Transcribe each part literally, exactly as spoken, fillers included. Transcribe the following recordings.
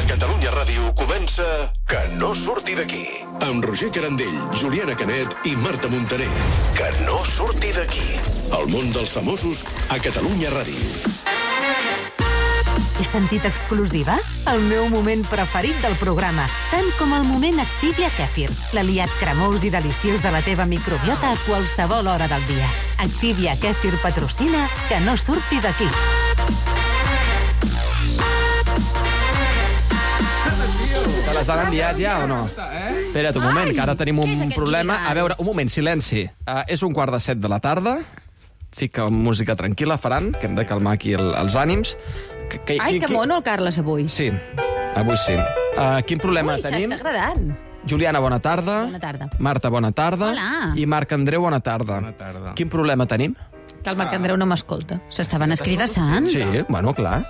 A Catalunya Ràdio comença Que no surti d'aquí. Amb Roger Carandell, Juliana Canet i Marta Montaner. Que no surti d'aquí. El món dels famosos a Catalunya Ràdio. He sentit exclusiva? El meu moment preferit del programa, tant com el moment Activia Kèfir, l'aliat cremós i deliciós de la teva microbiota a qualsevol hora del dia. Activia Kèfir patrocina Que no surti d'aquí. Te les han enviat ja o no? Espera't un moment, que ara tenim un problema. A veure, un moment, silenci. Uh, és un quart de set de la tarda. Fica música tranquil·la, faran, que hem de calmar aquí el, els ànims. Que, que, Ai, que mono el Carles avui. Sí, avui sí. Uh, quin problema Ui, tenim? s'està agradant. Juliana, bona tarda. Bona tarda. Marta, bona tarda. Hola. I Marc Andreu, bona tarda. Bona tarda. Quin problema tenim? Que el Marc Andreu no m'escolta. S'estaven escridassant? Sí, bueno, clar.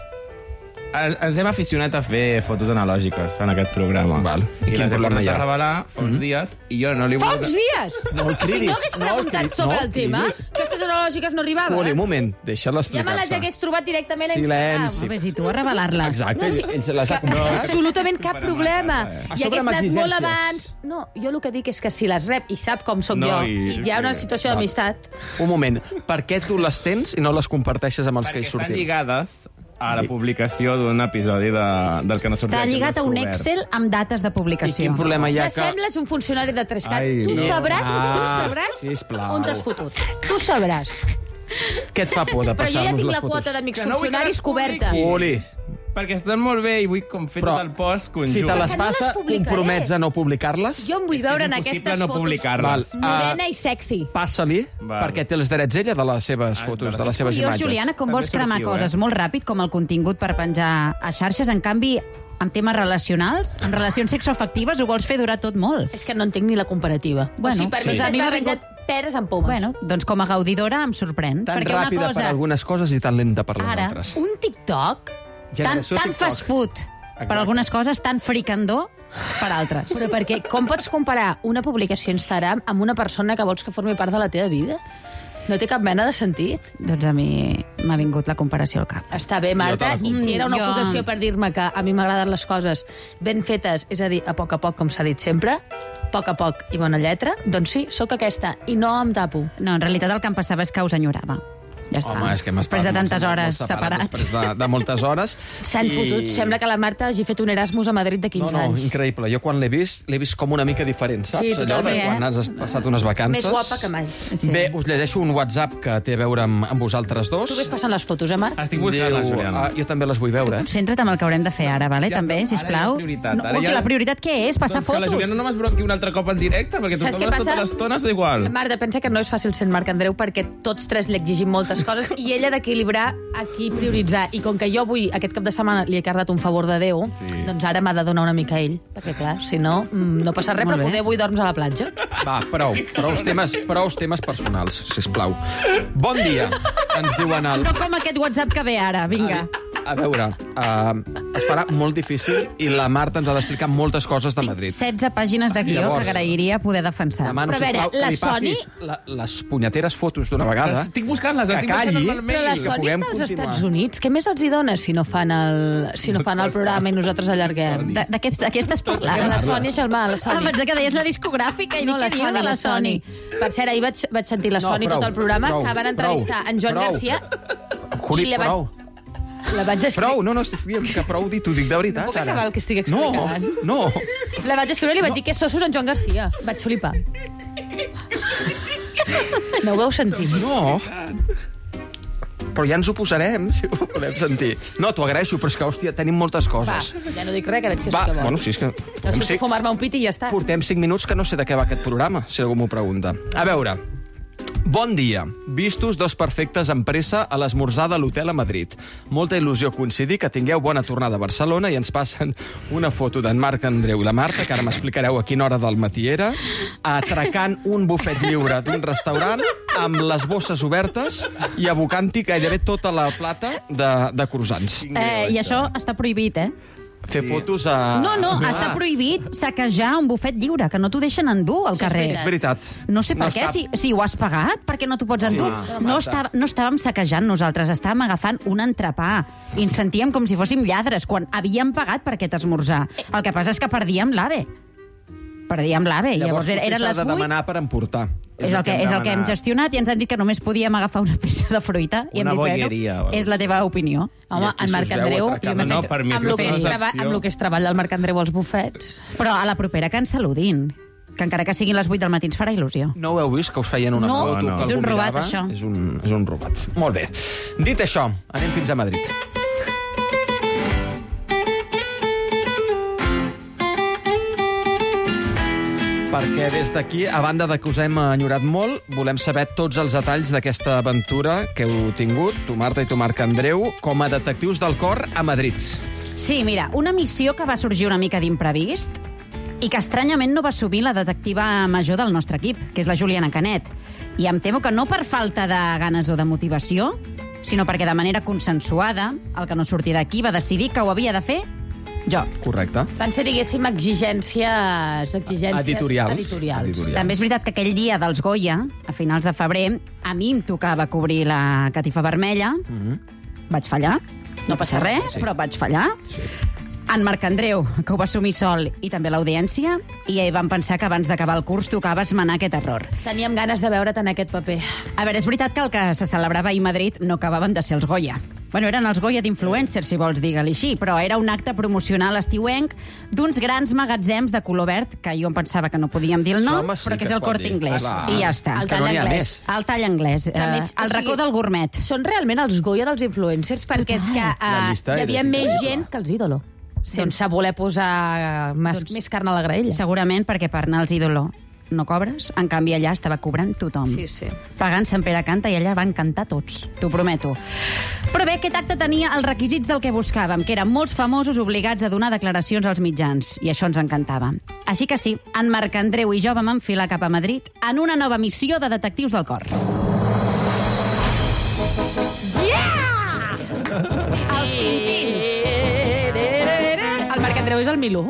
Ens hem aficionat a fer fotos analògiques en aquest programa. Val. I I quin les hem problema portat hi ha? a revelar fa uns dies i jo no li Fa vull... uns dies! No el Si cridis, no hagués no el preguntat cridis, sobre no el el tema, cridis. aquestes analògiques no arribaven. Uli, un moment, deixa-la Ja me les explicar-se. hagués trobat directament a Instagram. Silenci. Ves, i tu a revelar-les. Exacte, No, sí. ell se les ha Que, comprat. absolutament cap problema. A I sobre hagués amb anat molt exigències. abans. No, jo el que dic és que si les rep i sap com sóc No, jo, i- i hi ha una situació d'amistat... Un moment, per què tu les tens i no les comparteixes amb els que Perquè hi estan sortim? lligades a la publicació d'un episodi de, del que no sortia. Està que hem lligat a un descobert. Excel amb dates de I publicació. quin problema hi ha Ja que... sembles un funcionari de Trescat. Ai, Tu no. sabràs, tu Ah, sabràs sisplau. on t'has fotut. Tu sabràs. Què et fa por de Però jo ja passar-nos tinc les la fotos? quota d'amics Que no vull que funcionaris les coberta. publiqui. Uli, Perquè estan molt bé i vull com fer Però, tot el post conjunt. si te les Que no les passa, publicaré. compromets a no publicar-les? Jo em vull És que veure és en impossible aquestes no fotos publicar-les. Val. morena i sexy. Passa-li, Val. perquè té els drets ella de les seves Ah, fotos, de de les les seves Curiós, imatges. Juliana, com També vols cremar sortiu, coses eh? molt ràpid, com el contingut per penjar a xarxes. En canvi, amb temes relacionals, en relacions sexoafectives, ho vols fer durar tot molt. És que no entenc ni la comparativa. Bueno, o sigui, per sí. mi A s'ha mi m'ha barrejat peres amb pomes. Bueno, doncs com a gaudidora em sorprèn. Tan perquè una ràpida cosa... per algunes coses i tan lenta per les Ara, altres. Un TikTok? Tan, Generació tan TikTok. fast food per algunes coses, tan fricandó per altres. Però perquè com pots comparar una publicació a Instagram amb una persona que vols que formi part de la teva vida? No té cap mena de sentit. Doncs a mi m'ha vingut la comparació al cap. Està bé, Marta, Jo te la i si era una Jo- acusació per dir-me que a mi m'agraden les coses ben fetes, és a dir, a poc a poc, com s'ha dit sempre, a poc a poc i bona lletra, doncs sí, sóc aquesta, i no em tapo. No, en realitat el que em passava és que us enyorava. Ja està. Home, és que hem Després de estat tantes molt hores separats. separats. Després de, de moltes hores. S'han I- fotut. Sembla que la Marta hagi fet un Erasmus a Madrid de No, quinze no, anys. increïble. Jo quan l'he vist, l'he vist com una mica diferent, saps? Sí, Allò de totalment, quan eh? has passat unes vacances. Més guapa que mai. Sí. Bé, us llegeixo un WhatsApp que té a veure amb, amb vosaltres dos. Tu ves passant les fotos, eh, Marc? Estic buscant-la, Juliana. ah, jo també les vull veure. Concentra't amb el que haurem de fer ara, vale? Ja, també, però sisplau. ara ja és prioritat, No, ara ui, ja- que la prioritat què és? Passar doncs que la fotos? Juliana no m'esbronqui un altre cop en directe, perquè Saps totes què les, passa? totes les tones igual. Marta, pensa que no és fàcil ser en Marc Andreu perquè tots tres li exigim moltes coses i ell ha d'equilibrar a qui prioritzar. I com que jo avui, aquest cap de setmana, li he cardat un favor de Déu, Sí. doncs ara m'ha de donar una mica a ell. Perquè, clar, si no, mm, no passa res, Molt però bé. poder avui dorms a la platja. Va, prou. Prou temes, prou temes personals, sisplau. Bon dia, ens diuen el... No com aquest WhatsApp que ve ara, vinga. A veure, uh, es farà molt difícil i la Marta ens ha d'explicar moltes coses de Madrid. setze pàgines de guió Llavors, que agrairia poder defensar. Demano, Però a veure, sisplau, que la li passis la, les punyeteres fotos d'una vegada. Estic buscant-les, que estic buscant calli, el mail. Però la que Sony puguem està als continuar. Estats Units. Què més els hi dona si no fan el, si no fan el programa i nosaltres allarguem? De, de, què, de què estàs De parlant? la Sony, Xalmà, la Ah, Sony. pensava que deies la discogràfica i No, no, la què diu Sony, de la Sony. Per cert, ahir vaig, vaig sentir la No, Sony prou, tot el programa, prou, que van entrevistar prou, en Joan prou. Garcia. Juli, I la vaig- prou. La vaig escriure. Prou, no, no, estic dient que prou dir, t'ho dic de veritat. No puc ara. acabar el que estic No, explicant. no. La vaig escriure i li vaig dir que sossos en Joan Garcia. Vaig flipar. No ho vau sentir? No. Però ja ens ho posarem, si ho podem sentir. No, t'ho agraeixo, però és que, hòstia, tenim moltes Va, coses. ja no dic res, que veig que és Va, el que vol. bueno, sí, és que... No Em sé sé- fumar-me un pit i ja està. Portem cinc minuts que no sé de què va aquest programa, si algú m'ho pregunta. A veure, bon dia. Vistos dos perfectes amb pressa a l'esmorzar de l'hotel a Madrid. Molta il·lusió coincidir que tingueu bona tornada a Barcelona i ens passen una foto d'en Marc Andreu i la Marta, que ara m'explicareu a quina hora del matí era, atracant un bufet lliure d'un restaurant amb les bosses obertes i abocant-hi gairebé tota la plata de, de croissants. Eh, I això està prohibit, eh? fer fotos a... No, no, Ah. està prohibit saquejar un bufet lliure, que no t'ho deixen endur al carrer. És veritat. No sé per No què, està- si, si ho has pagat, per què no t'ho pots endur? Sí. No, estava, no estàvem saquejant nosaltres, estàvem agafant un entrepà i ens sentíem com si fóssim lladres quan havíem pagat per aquest esmorzar. El que passa és que perdíem l'AVE. Perdíem l'AVE. Llavors, Llavors, era- potser eren s'ha les de vuit. demanar per emportar. És el, que, és el que hem demanat. gestionat i ens han dit que només podíem agafar una peça de fruita. I Una hem dit, bueno, bolleria, o és la teva opinió. Home, I aquí en si Marc us veu Andreu, atracant- jo m'he No, fet... per mi és amb, lo que és una treba, transacció. amb lo que és treball del Marc Andreu als bufets. Però a la propera que ens saludin, que encara que siguin les vuit del matí ens farà il·lusió. No ho heu vist, que us feien una No, foto? no. que És algú un robat, mirava? això. És un, és un robat. Molt bé. Dit això, anem fins a Madrid. Perquè des d'aquí, a banda de que us hem enyorat molt, volem saber tots els detalls d'aquesta aventura que heu tingut, tu, Marta, i tu, Marc Andreu, com a detectius del cor a Madrid. Sí, mira, una missió que va sorgir una mica d'imprevist i que estranyament no va assumir la detectiva major del nostre equip, que és la Juliana Canet. I em temo que no per falta de ganes o de motivació, sinó perquè de manera consensuada, el que no sortia d'aquí va decidir que ho havia de fer jo. Correcte. Van ser, diguéssim, exigències... exigències Editorials. editorials. Editorials. També és veritat que aquell dia dels Goya, a finals de febrer, a mi em tocava cobrir la catifa vermella. Mm-hmm. Vaig fallar. No passa res, Sí. però vaig fallar. Sí. En Marc Andreu, que ho va assumir sol, i també l'audiència, i vam pensar que abans d'acabar el curs tocava esmenar aquest error. Teníem ganes de veure't en aquest paper. A veure, és veritat que el que se celebrava ahir a Madrid no acabaven de ser els Goya. Bueno, eren els Goya d'influencers, si vols, digue-li així, però era un acte promocional estiuenc d'uns grans magatzems de color verd, que jo em pensava que no podíem dir el nom, Home, sí però que que és es el pot Corte dir. Inglés. Clar. I ja està. El que no tall n'hi ha anglès. més. El tall anglès, Que, a eh, més, o el racó sigui, del gourmet. Són realment els Goya dels influencers, perquè és que La uh, llista hi havia és més increïble. gent que els ídolo, sense voler posar més, Doncs- més carn a la graella. Segurament perquè per anar als ídolo no cobres, en canvi allà estava cobrant tothom. Sí, sí. Pagant Sant Pere canta i allà van cantar tots, t'ho prometo. Però bé, aquest acte tenia els requisits del que buscàvem, que eren molts famosos obligats a donar declaracions als mitjans, i això ens encantava. Així que sí, en Marc Andreu i jo vam enfilar cap a Madrid en una nova missió de detectius del cor. Yeah! Els Tintins. El Marc Andreu és el Milú.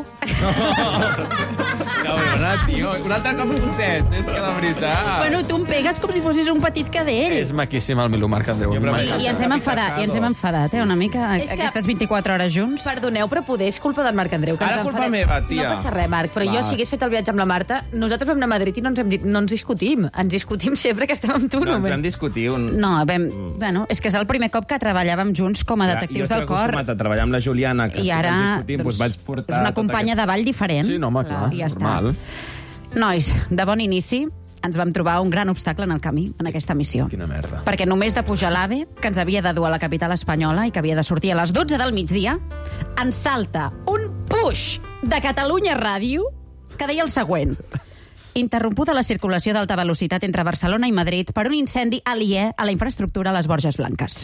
Cabrona, tio. Un altre cop gosset. És que la veritat... Bueno, tu em pegues com si fossis un petit cadell. És maquíssim el Milú, Marc Andreu. Jo, però I, I ens hem enfadat, i ens hem enfadat, eh, una mica, És que- aquestes vint-i-quatre hores junts. Perdoneu, però poder és culpa del Marc Andreu. Que Ara ens culpa enfadem. meva, tia. No passa res, Marc, però Va. jo, si hagués fet el viatge amb la Marta, nosaltres vam anar a Madrid i no ens, hem, dit- no ens discutim. Ens discutim sempre que estem amb tu. No, ens només. vam discutir un... No, vam, bueno, és que és el primer cop que treballàvem junts com a detectius jo del estic cor. acostumat a treballar amb la Juliana, que I si ara, ens discutim, doncs, doncs vaig portar... és una tota companya de ball diferent. Sí, no, home, clar, I ja normal. està. Nois, de bon inici, ens vam trobar un gran obstacle en el camí, en aquesta missió. Quina merda. Perquè només de pujar l'AVE, que ens havia de dur a la capital espanyola i que havia de sortir a les dotze del migdia, ens salta un push de Catalunya Ràdio que deia el següent. Interrompuda la circulació d'alta velocitat entre Barcelona i Madrid per un incendi aliè a la infraestructura a les Borges Blanques.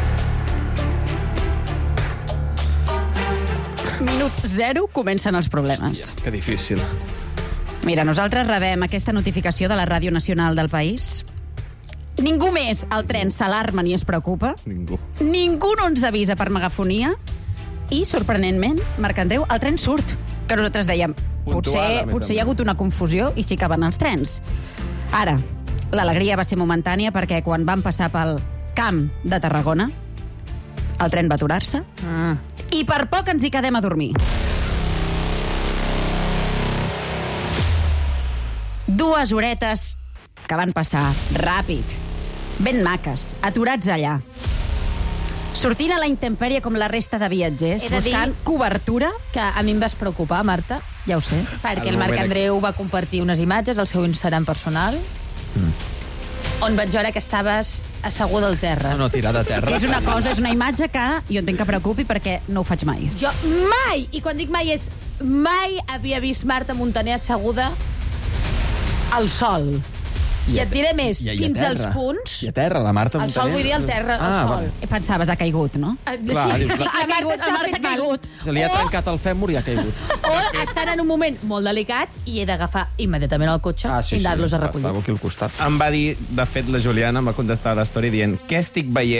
Minut zero, comencen els problemes. Que difícil. Mira, nosaltres rebem aquesta notificació de la Ràdio Nacional del país. Ningú més al tren s'alarma ni es preocupa. Ningú. Ningú no ens avisa per megafonia. I, sorprenentment, Marc Andreu, el tren surt. Que nosaltres dèiem, Puntual, potser, a més a potser hi ha més. hagut una confusió i sí que van els trens. Ara, l'alegria va ser momentània perquè quan vam passar pel camp de Tarragona, el tren va aturar-se Ah. i per poc ens hi quedem a dormir. Dues horetes que van passar ràpid, ben maques, aturats allà. Sortint a la intempèrie com la resta de viatgers, He de dir- buscant cobertura, Que a mi em vas preocupar, Marta, ja ho sé. perquè El el Marc moment Andreu va compartir unes imatges al seu Instagram personal on vaig veure que estaves asseguda al terra. No, no, tirar de terra. És una cosa, és una imatge que jo entenc que preocupi perquè no ho faig mai. Jo mai, i quan dic mai és mai havia vist Marta Montaner asseguda al sol. I, et diré més, I a- i a fins terra. als punts... I a terra, la Marta Al sol, Montaner. vull dir al terra, al Ah, sol. vale. I pensaves, ha caigut, no? Eh, Clar, sí, dius, la ha Marta caigut, s'ha la Marta fet ha mal. caigut. Se li ha trencat el fèmur i ha caigut. O estan en un moment molt delicat i he d'agafar immediatament el cotxe Ah, sí, i sí. anar-los a recollir. Estava aquí al costat. Em va dir, de fet, la Juliana em va contestar a l'història dient què estic veient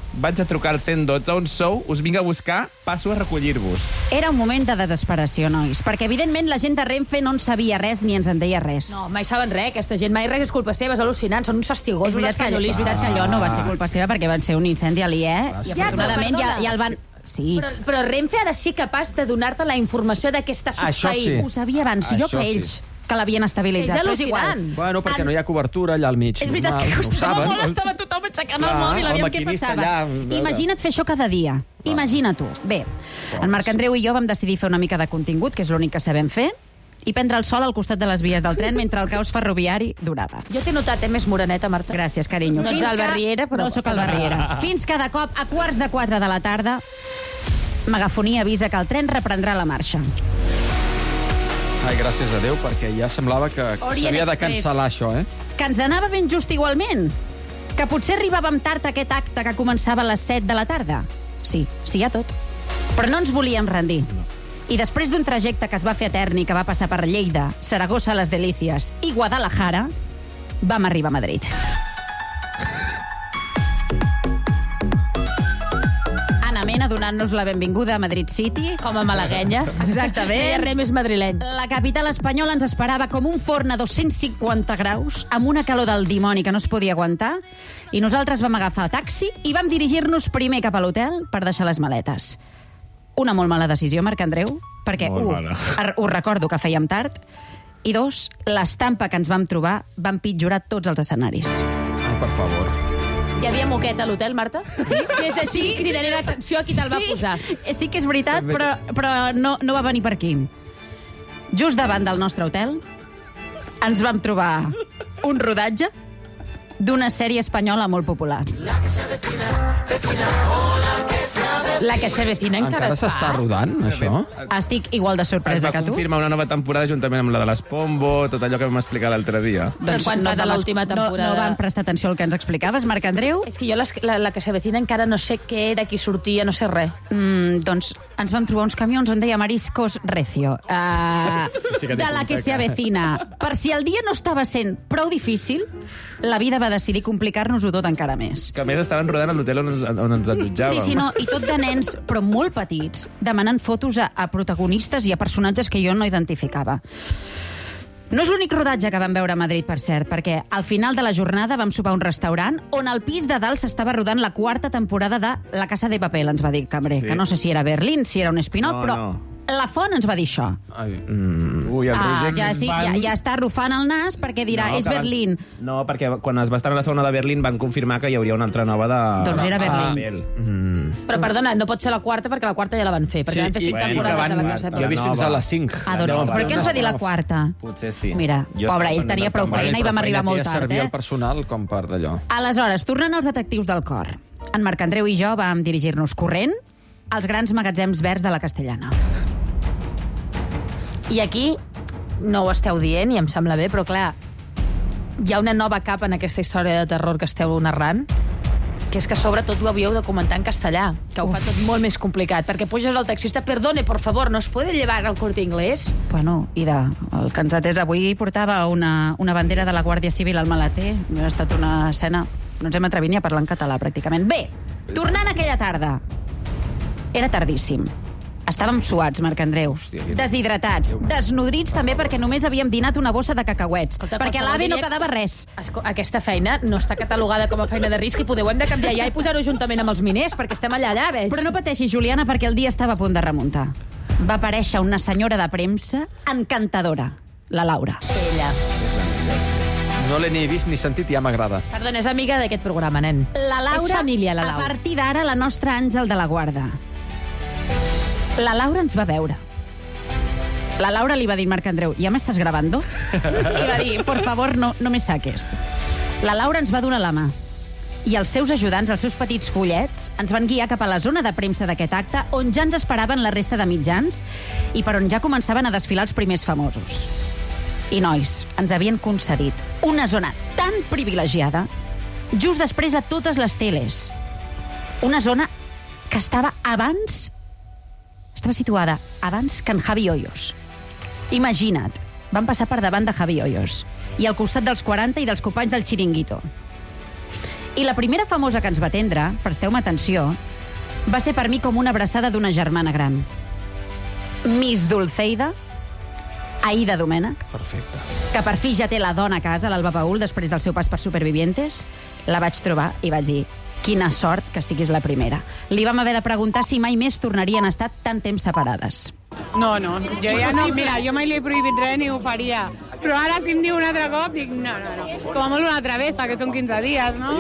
vaig a trucar al cent dotze, on sou, us vinc a buscar, passo a recollir-vos. Era un moment de desesperació, nois, perquè evidentment la gent de Renfe no en sabia res ni ens en deia res. No, mai saben res, aquesta gent. Mai res és culpa seva, és al·lucinant. Són uns fastigosos És veritat, que, és espanyolistes. veritat que allò no va ser culpa seva perquè van ser un incendi aliè Ah, sí. i afortunadament Ja, ja, però ja el van... Sí, Però, però Renfe ha de ser capaç de donar-te la informació de què està Això succeint. sí. ho sabia abans, jo Això que sí. ells, que l'havien estabilitzat. És Però és igual. al·lucinant. Bueno, perquè En- no hi ha cobertura allà al mig. És veritat normal, que no ho costava saben. molt, estava tothom aixecant Clar, el mòbil, el aviam què maquinista passava. allà, a veure. Imagina't fer això cada dia. Imagina tu. Bé, en Marc Andreu i jo vam decidir fer una mica de contingut, que és l'únic que sabem fer, i prendre el sol al costat de les vies del tren mentre el caos ferroviari durava. Jo t'he notat, eh, més moreneta, Marta. Gràcies, carinyo. No ets Fins el que- Barriera, però- No sóc el Barriera. Fins que de cop, a quarts de quatre de la tarda, Megafonia avisa que el tren reprendrà la marxa. Ai, gràcies a Déu, perquè ja semblava que Orient s'havia de Express. cancel·lar això, eh? Que ens anava ben just igualment. Que potser arribàvem tard a aquest acte que començava a les set de la tarda. Sí, sí, hi ha tot. Però no ens volíem rendir. I després d'un trajecte que es va fer etern i que va passar per Lleida, Saragossa, Les Delícies i Guadalajara, vam arribar a Madrid. Anna Mena donant-nos la benvinguda a Madrid City. Com a malaguenya. Exactament. No hi ha res més madrileny. La capital espanyola ens esperava com un forn a dos-cents cinquanta graus, amb una calor del dimoni que no es podia aguantar, i nosaltres vam agafar taxi i vam dirigir-nos primer cap a l'hotel per deixar les maletes. Una molt mala decisió, Marc Andreu, perquè, Molt u, mala. ar- ho recordo que fèiem tard, i dos, l'estampa que ens vam trobar va empitjorar tots els escenaris. Ai, per favor. Hi havia moqueta a l'hotel, Marta? Sí? Si és així, cridaré l'atenció a qui te'l va posar. Sí, sí que és veritat, però, però no, no va venir per aquí. Just davant del nostre hotel ens vam trobar un rodatge d'una sèrie espanyola molt popular. La que se vecina encara, Encara es fa. s'està rodant, això? Estic igual de Es sorpresa va que tu. confirmar una nova temporada juntament amb la de l'Espombo, tot allò que vam explicar l'altre dia. Però quan fa de vam- l'última temporada? No, no vam prestar atenció al que ens explicaves, Marc Andreu. És que jo les, la, la que se vecina encara no sé què era, qui sortia, no sé res. Mm, doncs ens vam trobar uns camions on deia Mariscos Recio. Uh, Sí que té de la que pinta se que- avecina. Per si el dia no estava sent prou difícil, la vida va decidir complicar-nos-ho tot encara més. Que a més estaven rodant a l'hotel on, ens- on ens allotjàvem. Sí, sí, no, i tot de nens, però molt petits, demanant fotos a, a protagonistes i a personatges que jo no identificava. No és l'únic rodatge que vam veure a Madrid, per cert, perquè al final de la jornada vam sopar a un restaurant on al pis de dalt s'estava rodant la quarta temporada de La Casa de Papel, ens va dir el cambrer, Sí. que no sé si era Berlín, si era un spin-off, No, però no. la font ens va dir això. Ai, mm, Ui, el Ah, Roger ja, sí, ja, Van- ja està arrufant el nas perquè dirà, No, és que van- Berlín. No, perquè quan es va estar a la segona de Berlín van confirmar que hi hauria una altra nova de... Doncs era de Berlín. Papel. Però perdona, no pot ser la quarta perquè la quarta ja la van fer, perquè Sí, van fer i- cinc bueno, temporades que de la van- Casa de jo jo he Papel. vist fins a les cinc. Ah, doncs, No, però va, què ens va dir la quarta? Potser sí. Mira, Jo pobre, estava ell tenia pendent prou del feina i vam arribar molt tard, servir eh? el personal com per d'allò. Aleshores, tornant als detectius del cor. En Marc Andreu i jo vam dirigir-nos corrent als grans magatzems verds de la Castellana. I aquí no ho esteu dient i em sembla bé, però clar, hi ha una nova capa en aquesta història de terror que esteu narrant, que és que sobretot ho havíeu de comentar en castellà, que ho fa tot molt més complicat, perquè puges al taxista, perdone, por favor, ¿nos puede llevar al Corte Inglés? Bueno, i de, el que ens atès avui portava una, una bandera de la Guàrdia Civil al maleter. Ha estat una escena... No ens hem atrevit ni a parlar en català, pràcticament. Bé, tornant a aquella tarda. Era tardíssim. Estàvem suats, Marc Andreu. Hòstia, quin- Deshidratats, desnodrits també perquè només havíem dinat una bossa de cacauets. Escolta, perquè a qualsevol l'AVE no diria- quedava res. Esco- Aquesta feina no està catalogada com a feina de risc i podeu hem de canviar ja i posar-ho juntament amb els miners, perquè estem allà, allà, veig. Però no pateixis, Juliana, perquè el dia estava a punt de remuntar. Va aparèixer una senyora de premsa encantadora, la Laura. Ella. No l'he ni vist ni sentit i ja m'agrada. Perdona, és amiga d'aquest programa, nen. La Laura, És família, la a Laura. partir d'ara, la nostra àngel de la guarda. La Laura ens va veure. La Laura li va dir, Marc Andreu, ¿ya me estás grabando? I va dir, por favor, no, no me saques. La Laura ens va donar la mà. I els seus ajudants, els seus petits follets, ens van guiar cap a la zona de premsa d'aquest acte, on ja ens esperaven la resta de mitjans i per on ja començaven a desfilar els primers famosos. I, nois, ens havien concedit una zona tan privilegiada just després de totes les teles. Una zona que estava abans... Estava situada abans que en Javi Hoyos. Imagina't, van passar per davant de Javi Hoyos i al costat dels quaranta i dels companys del Chiringuito. I la primera famosa que ens va atendre, presteu-me atenció, va ser per mi com una abraçada d'una germana gran. Miss Dulceida, Aida Domènech, Perfecte. que per fi ja té la dona a casa, l'Alba Paul, després del seu pas per Supervivientes. La vaig trobar i vaig dir, quina sort que siguis la primera. Li vam haver de preguntar si mai més tornarien a estar tant temps separades. No, no, jo ja no, mira, jo mai li he prohibit res ni ho faria. Però ara si em diu un altre cop, dic, no, no, no. Com a molt una travessa, que són quinze dies, no?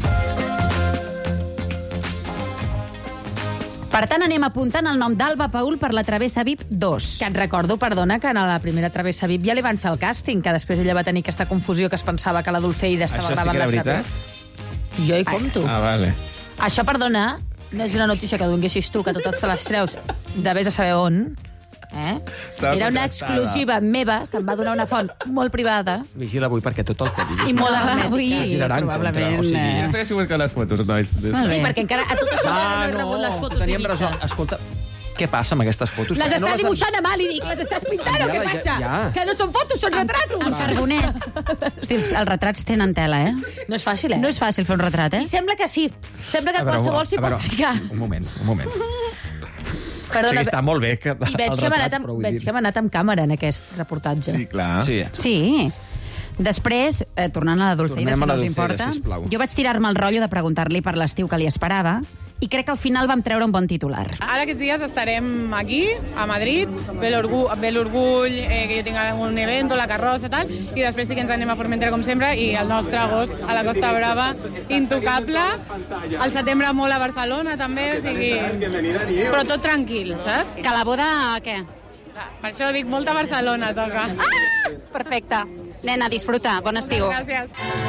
Per tant, anem apuntant el nom d'Alba Paul per la Travessa V I P dos. Que et recordo, perdona, que en la primera Travessa V I P ja li van fer el càsting, que després ella va tenir aquesta confusió que es pensava que la Dulceida estava Això sí gravant que era la veritat? Travessa. Jo hi compto. Ah, vale. Això, perdona, no és una notícia que donguessis tu, que totes te les treus de vés a saber on. Eh? Estava Era una contrastada. exclusiva meva, que em va donar una font molt privada Vigila avui perquè tot el que diguis... i molt Ah, hermètica. avui, Et girarà en contra, probablement, o sigui- eh, Jo segueixo buscant les fotos, nois. Molt Sí, bé. perquè encara a tot això Ah, no he no, rebut les fotos teníem d'Ibiza. raó. Escolta, què passa amb aquestes fotos? Les Perquè no està les- dibuixant a mà, li dic. Les estàs pintant o Ja, què ja, passa? ja. Que no són fotos, són retratos. En carbonet. Hosti, els els retrats tenen tela, eh? No és fàcil, eh? No és fàcil fer un retrat, eh? I sembla que sí. Sembla que A veure, qualsevol s'hi a pot veure, ficar. Un moment, un moment. Perdona, o sigui, està molt bé que I veig el que, hem anat retrats, amb, però vull veig dir- que hem anat amb càmera en aquest reportatge. Sí, clar. Sí. Sí. Després, eh, tornant a la Dulceida, Tornem si a no la us Dulceida, importa, sisplau. jo vaig tirar-me el rotllo de preguntar-li per l'estiu que li esperava i crec que al final vam treure un bon titular. Ara aquests dies estarem aquí, a Madrid, ve l'orgull, ve l'orgull eh, que jo tinc un event, la carrossa, tal, i després sí que ens anem a Formentera, com sempre, i el nostre agost a la Costa Brava, intocable. El setembre molt a Barcelona, també, o sigui... Però tot tranquil, saps? Que la boda, què? Per això dic, molta Barcelona toca. Ah! Perfecte. Nena, disfruta. Bon estiu. Gràcies.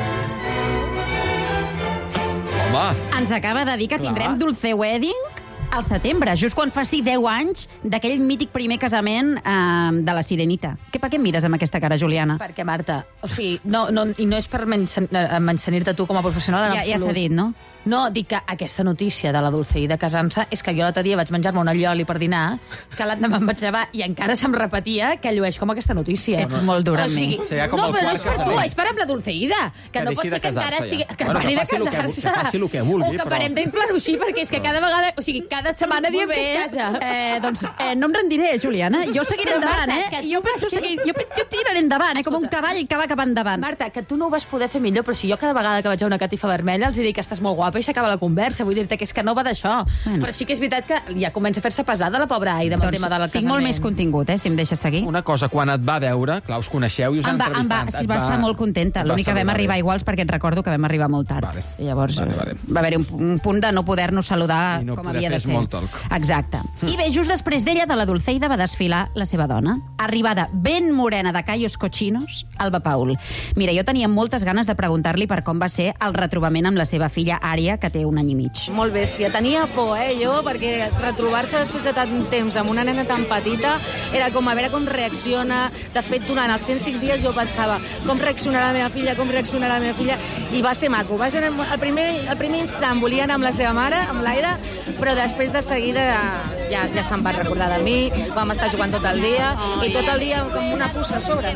Home, Ens acaba de dir que tindrem Dulce Wedding al setembre, just quan faci deu anys d'aquell mític primer casament eh, de la Sirenita. Què, per què em mires amb aquesta cara, Juliana? Perquè, Marta, o sigui, no, no, i no és per menystenir-te tu com a professional en Ja, ja absolut. s'ha dit, no? No, dic que aquesta notícia de la Dulceida casant-se és que jo l'altre dia vaig menjar-me un allioli per dinar, que l'endemà em vaig llevar i encara se'm repetia que llueix com aquesta notícia. Ets molt dura amb mi. Seria com no, el però no quart és per tu, casament. és per amb la Dulceida. Que, Que no deixi pot de ser que encara casar-se sigui... ja. Que Bueno, pari que de faci el que casar-se. vulgui, que faci el que vulgui, O que però- parem d'inflaruixir, perquè és que cada vegada... O sigui, cada setmana diem que es casa. Eh, doncs eh, no em rendiré, Juliana. Jo seguiré Però, endavant, Marta, eh? que Jo tu penso vas fer- seguir... Jo, jo tiraré endavant, eh? Com un cavall que va cap endavant. Marta, que tu no ho vas poder fer millor, però si jo cada vegada que vaig a una catifa vermella els dic que estàs molt guapa i s'acaba la conversa. Vull dir-te que és que no va d'això. Bueno. Però sí que és veritat que ja comença a fer-se pesada la pobra Aida amb el Doncs tema del casament. tinc molt més contingut, eh? Si em deixes seguir. una cosa, quan et va veure, clar, us coneixeu i us Em va, em va, entrevistat. sí, et va estar molt contenta. et va L'únic que vam saludar arribar bé. iguals perquè et recordo que vam arribar molt tard. Vale. I llavors Vale, vale. va haver un, un punt de no poder-nos saludar I no com poder havia de fer ser. small talk. Exacte. I bé, just després d'ella, de la Dulceida, va desfilar la seva dona. Arribada ben morena de callos cochinos, Alba Paul. Mira, jo tenia moltes ganes de preguntar-li per com va ser el retrobament amb la seva filla Ària, que té un any i mig. Molt bèstia. Tenia por, eh, jo, perquè retrobar-se després de tant temps amb una nena tan petita era com a veure com reacciona. De fet, durant els cent cinc dies jo pensava com reaccionarà la meva filla, com reaccionarà la meva filla, i va ser maco. Va ser el primer, el primer instant volia anar amb la seva mare, amb l'Aida, però després de seguida ja, ja se'n va recordar de mi, vam estar jugant tot el dia, i tot el dia com una puça a sobre.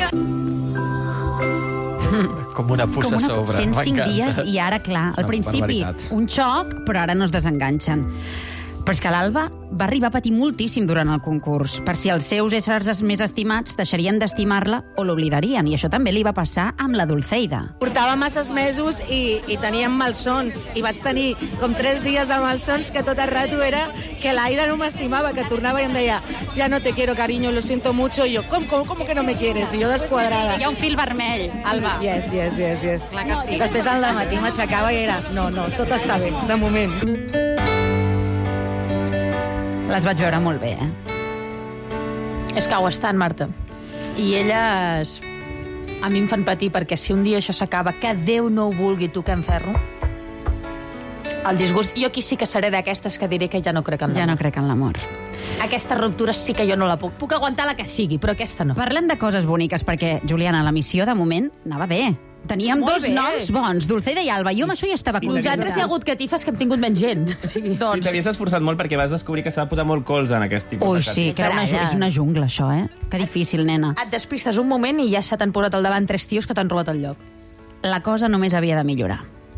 Com una puça Com una, a sobre. cent cinc M'encanta. dies i ara, clar, al Una principi barbaritat. un xoc, però ara no es desenganxen. Però és que l'Alba va arribar a patir moltíssim durant el concurs, per si els seus éssers més estimats deixarien d'estimar-la o l'oblidarien, i això també li va passar amb la Dulceida. Portava masses mesos i, i teníem malsons, i vaig tenir com tres dies de malsons que tot el rato era que l'Aida no m'estimava, que tornava i em deia ja no te quiero, cariño, lo siento mucho, i jo, com, com, com que no me quieres? I jo desquadrada. Hi ha un fil vermell, Alba. Yes, yes, yes, yes. Clar que sí. Després al matí m'aixecava i era no, no, tot està bé, de moment. Les vaig veure molt bé, eh? És que ho estan, Marta. I elles a mi em fan patir, perquè si un dia això s'acaba, que Déu no ho vulgui, tu que enferro, el disgust... Jo aquí sí que seré d'aquestes que diré que ja no crec en Ja l'amor. no crec en l'amor. Aquesta ruptura sí que jo no la puc. Puc aguantar la que sigui, però aquesta no. Parlem de coses boniques, perquè, Juliana, la missió, de moment, anava bé. Teníem Molt dos bé. noms bons, Dulceida i Alba. Jo amb això hi estava contenta. Nosaltres hi ha hagut catifes que hem tingut menys gent. Sí. I t'havies esforçat molt perquè vas descobrir que s'ha de posar molt colze en aquest tipus Ui, de sí, que era una, Baralla. és una jungla, això, eh? Que difícil, nena. Et despistes un moment i ja se t'han posat al davant tres tios que t'han robat el lloc. La cosa només havia de millorar.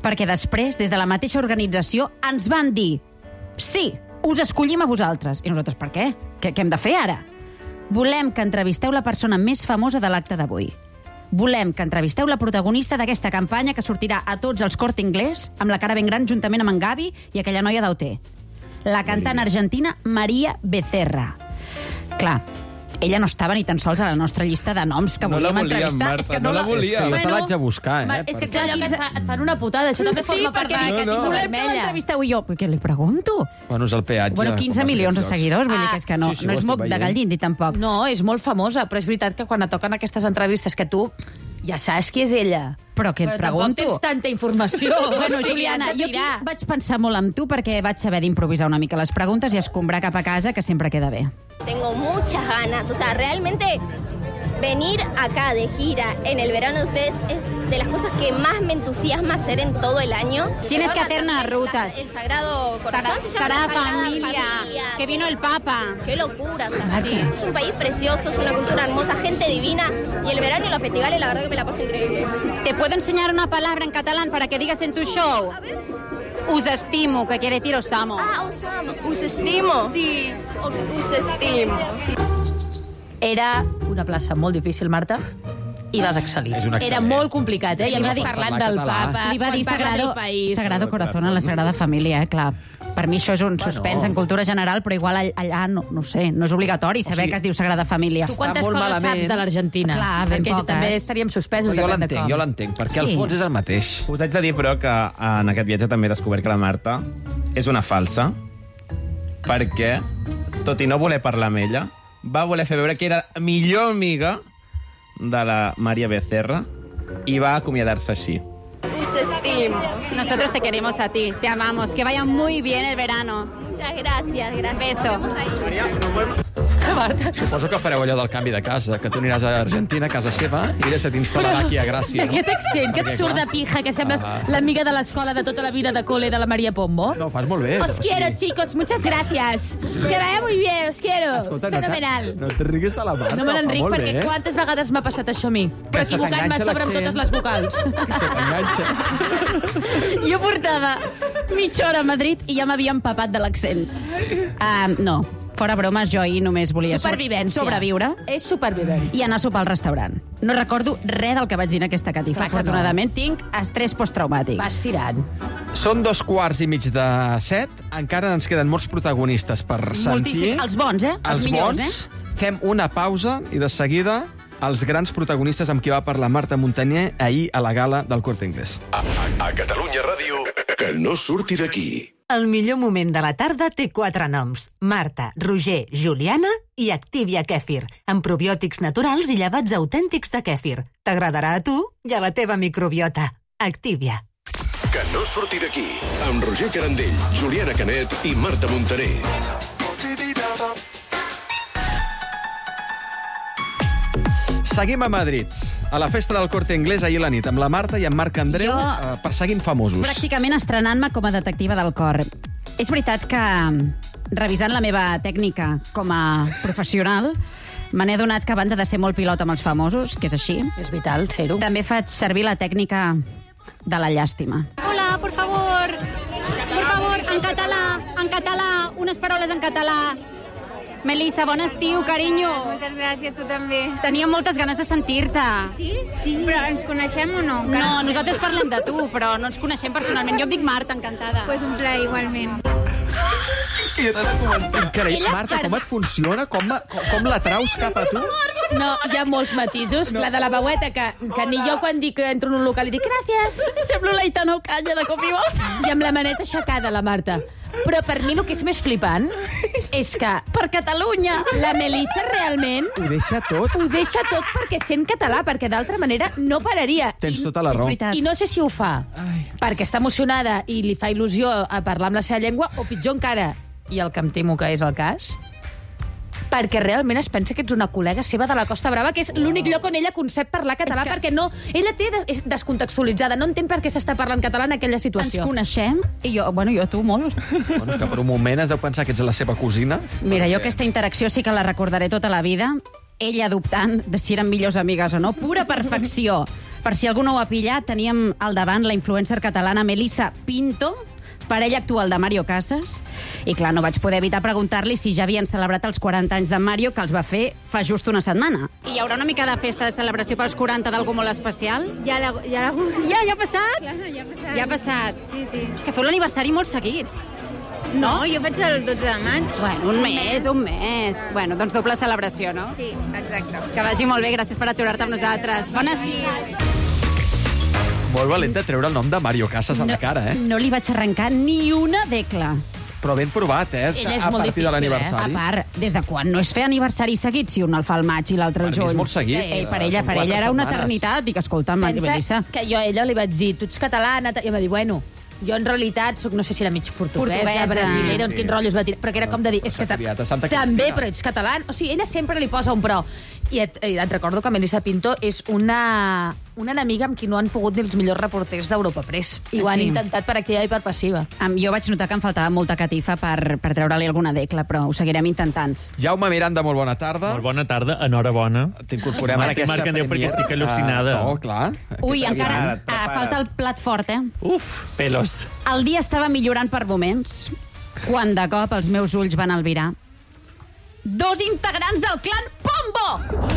Perquè després, des de la mateixa organització, ens van dir sí, us escollim a vosaltres. I nosaltres, per què? Què, què hem de fer ara? Volem que entrevisteu la persona més famosa de l'acte d'avui. Volem que entrevisteu la protagonista d'aquesta campanya que sortirà a tots els Corte Inglés amb la cara ben gran juntament amb en Gavi i aquella noia d'O T. La cantant argentina María Becerra. Clar, ella no estava ni tan sols a la nostra llista de noms que No la volíem volíem, entrevistar. Marta, És que no la volíem. És que jo te Bueno, l'haig de buscar, eh? Ma- és que perquè- clar, Allò que quinze... et, fa, et fan una putada, això també Sí, forma part perquè d'aquest no, no. volem informe que vermella. l'entrevisteu i jo. Què li pregunto? Bueno, és el peatge. Bueno, quinze com vas milions de aquests jocs. seguidors, vull dir Ah, que és que no, sí, sí, no ho és estic moc de veient. gallindi, tampoc. No, és molt famosa, però és veritat que quan et toquen aquestes entrevistes que tu ja saps qui és ella. Però què et però pregunto? tampoc tens tanta informació. Bueno, O sigui, Juliana, has de jo aquí tirar. vaig pensar molt amb tu perquè vaig saber d'improvisar una mica les preguntes i escombrar cap a casa, que sempre queda bé. Tengo muchas ganas, o sea, realmente venir acá de gira en el verano de ustedes es de las cosas que más me entusiasma hacer en todo el año. Tienes Se que van a hacer unas hacer rutas. la- El Sagrado Corazón se llama. Sagrada La Sagrada Familia, que vino el Papa. Qué locura, o sea, sí. Es un país precioso, es una cultura hermosa, gente divina, y el verano y los festivales la verdad que me la paso increíble. ¿Te puedo enseñar una palabra en catalán para que digas en tu show? Us estimo, que quiere decir os amo. Ah, os amo. Us estimo. Sí. Ok, us estimo. Era una plaça molt difícil, Marta, i vas excel·lir. És un Era excel·lent. molt complicat, eh? És I que vas no pots parlant parlar del català. papa, Li va quan dir parla Sagrado, del país. Sagrado Corazón a la Sagrada Família, eh? Clar. Per mi això és un suspens en cultura general, però igual all- allà, no, no sé, no és obligatori saber sigui, que es diu Sagrada Família. Tu quantes molt coses malament. saps de l'Argentina? Clar, ben Perquè poques. també estaríem suspesos. Jo depèn de l'entenc, com. jo l'entenc, perquè al Sí. fons és el mateix. Us haig de dir, però, que en aquest viatge també he descobert que la Marta és una falsa, perquè, tot i no voler parlar amb ella, va voler fer veure que era la millor amiga de la María Becerra i va acomiadar-se així. Us estimo. Nosotros te queremos a ti, te amamos. Que vaya muy bien el verano. Muchas gracias, gracias. Beso. Nos vemos ahí. Suposo que fareu allò del canvi de casa, que tu aniràs a Argentina, a casa seva, i ella se t'instal·larà aquí a Gràcia. Aquest accent, que Perquè, et surt clar, de pija, que sembles Ah. l'amiga de l'escola de tota la vida de cole de la Maria Pombo. No, ho fas molt bé. Os o quiero, sigui, chicos, muchas gracias. Que vaya muy bien, os quiero. escolta, És fenomenal. No, te- no te riguis de la Marta, No me n'enric fa molt perquè bé. quantes vegades m'ha passat això a mi? Però se equivocant-me t'enganxa sobre amb l'accent. totes les vocals. Que se t'enganxa. Jo portava mitja hora a Madrid i ja m'havia empapat de l'accent. Uh, no, fora bromes, jo ahir només volia so- Supervivència. sobreviure És supervivent. i anar a sopar al restaurant. No recordo res del que vaig dir en aquesta catifa. Clar que Afortunadament tinc estrès posttraumàtic. Vas tirant. Són dos quarts i mig de set. Encara ens queden molts protagonistes per sentir. Moltíssim. Els bons, eh? Els, Els millors, bons. Fem una pausa i de seguida els grans protagonistes amb qui va parlar Marta Montaner ahir a la gala del Corte Inglés. A, a, a Catalunya Ràdio, que no surti d'aquí. El millor moment de la tarda té quatre noms. Marta, Roger, Juliana i Activia Kèfir, amb probiòtics naturals i llevats autèntics de kèfir. T'agradarà a tu i a la teva microbiota. Activia. Que no surti d'aquí. Amb Roger Carandell, Juliana Canet i Marta Montaner. Seguim a Madrid, a la festa del Corte Inglés ahir a la nit, amb la Marta i en Marc Andreu, Jo- eh, perseguint famosos. Pràcticament estrenant-me com a detectiva del cor. És veritat que, revisant la meva tècnica com a professional, me n'he adonat que a banda de ser molt pilot amb els famosos, que és així, És vital ser-ho. també faig servir la tècnica de la llàstima. Hola, por favor. Por favor, en català, en català, unes paraules en català. Melissa, bon estiu, carinyo. Moltes gràcies, tu també. Teníem moltes ganes de sentir-te. Sí? Sí. Però ens coneixem o no? No, nosaltres parlem de tu, però no ens coneixem personalment. Jo em dic Marta, encantada. Pues un plaer, igualment. Carai, Marta, com et funciona? Com, com, com la traus cap a tu? No, hi ha molts matisos. No. La de la veueta, que, que ni jo quan dic que entro en un local i dic gràcies, Semblo l'Aitana Ocaña de cop i volta. i amb la maneta aixecada, la Marta. Però per mi el que és més flipant és que Per Catalunya! la Melissa realment Ho deixa tot. ho deixa tot perquè sent català, perquè d'altra manera no pararia. Tens I- tota la És raó. veritat. I no sé si ho fa perquè està emocionada i li fa il·lusió a parlar amb la seva llengua, o pitjor encara, i el que em temo que és el cas, perquè realment es pensa que ets una col·lega seva de la Costa Brava, que és l'únic lloc on ella concep parlar català, És que- perquè no, ella té de, és descontextualitzada, no entén per què s'està parlant català en aquella Ens situació. coneixem, i jo, bueno, jo tu molt. Bueno, és que per un moment has de pensar que ets la seva cosina. Mira, jo aquesta interacció sí que la recordaré tota la vida. Ella dubtant de si eren millors amigues o no. Pura perfecció. Per si algú no ho ha pillat, teníem al davant la influencer catalana Melissa Pinto, parella actual de Mario Casas, i clar, no vaig poder evitar preguntar-li si ja havien celebrat els quaranta anys de Mario, que els va fer fa just una setmana. I hi haurà una mica de festa de celebració pels quaranta d'algú molt especial? Ja l'ha... Ja, ja, ja ha passat? Clar, ja ha passat. Ja ha passat. Sí, sí. És que feu l'aniversari molt seguits. No, jo faig el dotze de maig. Bueno, un mes, un mes. Bueno, doncs doble celebració, no? Sí, exacte. Que vagi molt bé, gràcies per aturar-te amb nosaltres. Bones dies. Molt valent de treure el nom de Mario Casas a la cara, eh? No li vaig arrencar ni una decla. Però ben provat, eh? Ell és a molt partir difícil, de l'aniversari. Eh? A part, des de quan no es fer aniversari seguit, si un el fa al maig i l'altre al Per mi juny? és molt seguit. Ei, per Eh, ella, són per quatre ella era una setmanes. eternitat. Dic, escolta, Melissa. Pensa que jo a ella li vaig dir, tu ets catalana, i em va dir, bueno, jo en realitat soc, no sé si era mig portuguesa, Portuguesa. brasilera, Sí. quin rotllo es va tirar, però que era com de dir, és que ta- criat a Santa també, Cristina. però ets català. O sigui, ella sempre li posa un però. I et, i et recordo que Melissa Pinto és una, una enemiga amb qui no han pogut ni els millors reporters d'Europa Press. I ho han Sí. intentat per activa i per passiva. Am- Jo vaig notar que em faltava molta catifa per, per treure-li alguna decla, però ho seguirem intentant. Jaume Miranda, molt bona tarda. Molt bona tarda, enhorabona. T'incorporem M'estic en aquesta marcant jo perquè estic al·lucinada. Uh, no, clar. Ui, Aquesta encara guitarra. ah, prepara't. falta el plat fort, eh? Uf, pelos. El dia estava millorant per moments, quan de cop els meus ulls van albirar dos integrants del clan Pombo!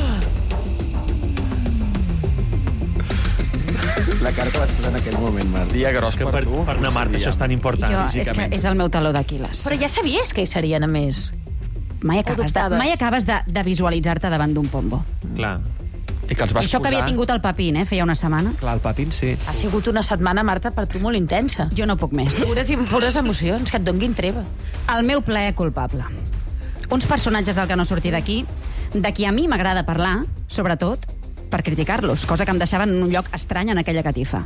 La cara que vaig posar en aquell moment, Marc. Dia gros És que per, per, tu. per na Marta això és tan important. Jo, és que físicament. és el meu taló d'Aquiles. Però ja sabies que hi serien, a més. Mai acabes, de, dubtaves? mai acabes de, de visualitzar-te davant d'un pombo. Clar. I que els vas I això que posar... havia tingut el Papín, eh, feia una setmana. Clar, el Papín sí. Ha sigut una setmana, Marta, per tu molt intensa. Jo no puc més. Pures, pures emocions, que et donguin treva. El meu plaer culpable. Uns personatges del que no sortir d'aquí, de qui a mi m'agrada parlar, sobretot, per criticar-los, cosa que em deixaven en un lloc estrany en aquella catifa.